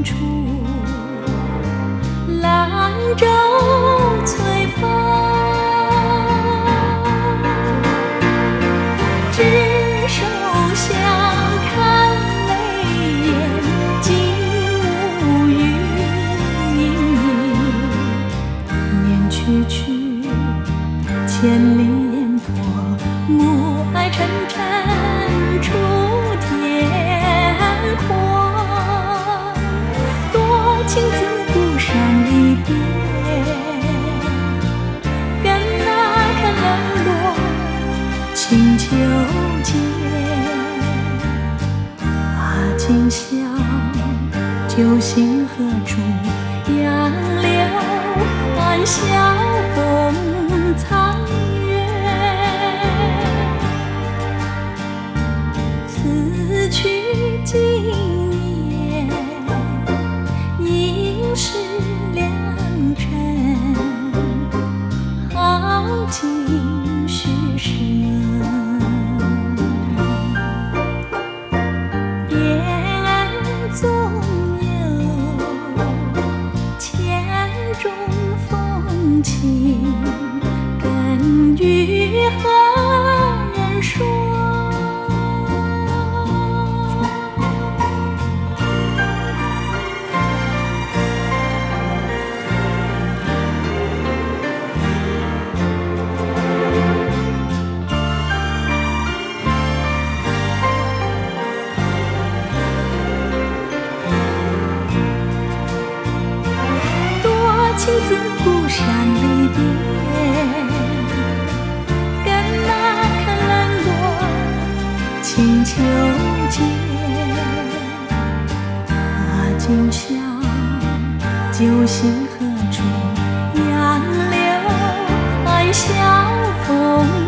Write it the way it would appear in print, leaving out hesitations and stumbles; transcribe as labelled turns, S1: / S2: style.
S1: 处，兰舟催发，执手相看泪眼，竟无语。念去去，千里烟波，暮霭沉沉出天阔。多情自古山离别，更那看冷落清秋节。今宵酒醒何处？杨柳暗晓风残月。此去经年，应是良辰，好景虚设。纵有千种风情，更与何人说？情自古山离别，更那看冷落清秋节。今宵酒醒何处？杨柳暗晓风